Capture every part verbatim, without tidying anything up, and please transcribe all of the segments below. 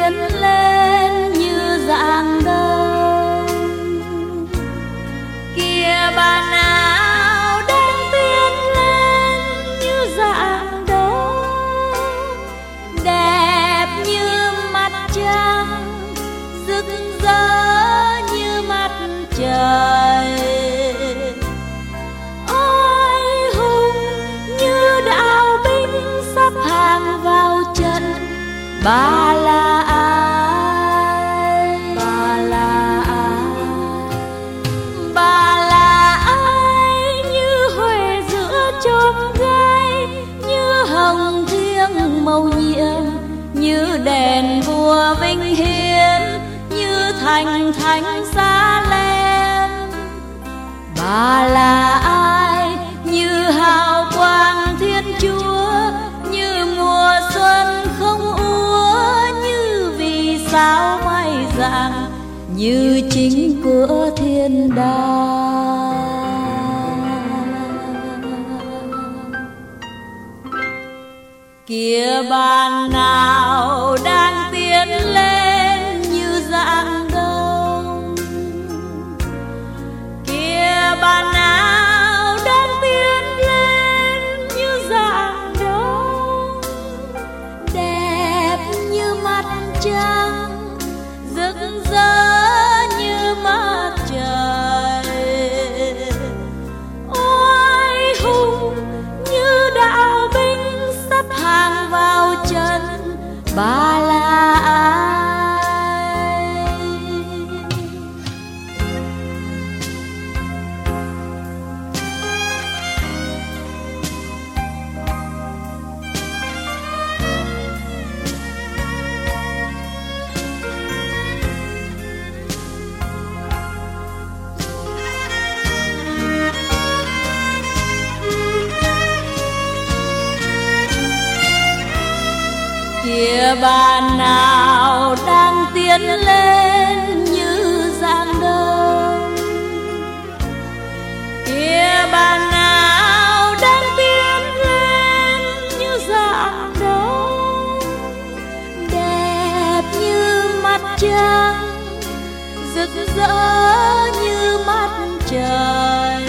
tiến lên như dạng đông. Kìa bà nào đang tiến lên như dạng đông, đẹp như mặt trăng, rực rỡ như mặt trời. Ôi hùng như đạo binh sắp hàng vào trận. Bà là ai? Bà là ai? Bà là ai? Như huệ giữa chốn gai, như hồng thiêng mầu nhiệm, như đèn vua vinh hiến, như thành thánh Sa Lem. Bà là ai? Như hào quang Thiên Chúa, như mùa xuân không úa, như vì sao mai rạng, như chính cửa thiên đàng. Kìa bà nào đang tiến lên như dạng đông, kìa bà nào đang tiến lên như dạng đông, đẹp như mặt trăng, rực rỡ như mặt trời. Ôi hùng như đạo binh sắp hàng vào trận. Bà là ai? Kìa bà nào đang tiến lên như dạng đông, kìa bà nào đang tiến lên như dạng đông, đẹp như mặt trăng, rực rỡ như mặt trời.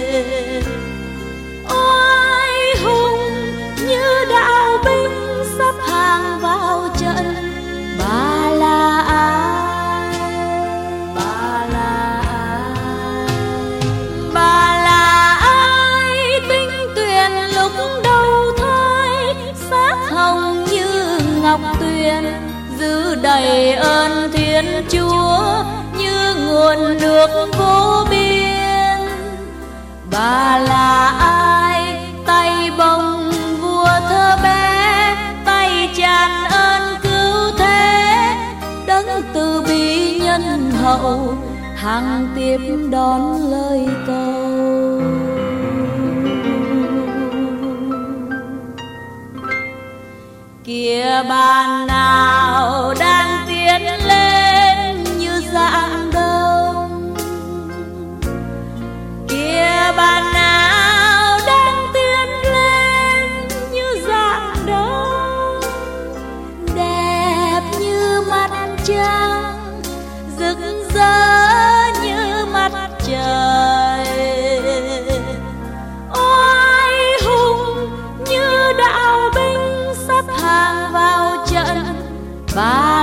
Ôi hùng như đạo binh sắp hàng vào trận. Bà là ai? Bà là ai? Bà là ai? Tinh tuyền lúc đầu thai, sắc hồng như ngọc tuyền, giữ đầy ơn Thiên Chúa, như nguồn nước vô biên. Bà là ai? Tay bồng vua thơ bé, tay tràn ơn cứu thế, đấng từ bi nhân hậu, hằng tiếp đón lời cầu. Kìa bà nào đang tiến lên như dạng đông, kìa bà nào đang tiến lên như dạng đông, đẹp như mặt trăng, rực rỡ như mặt trời. Ôi hùng như đạo binh sắp hàng vào trận. Bà